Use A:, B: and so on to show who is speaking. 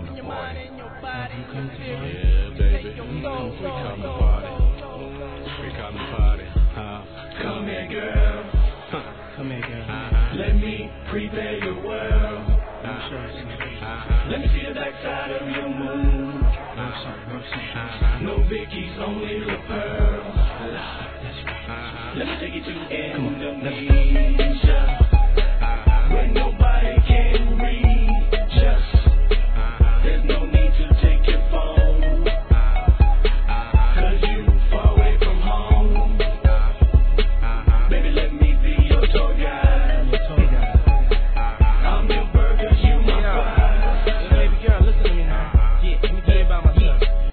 A: in your mind, in your body.
B: Yeah, baby. Come to party. We come to party.
C: Come here, girl.
A: Come here, girl.
C: Let me prepare your world. Let me see the backside of your moon. No biggies, only the pearl. Let me take you to Indonesia.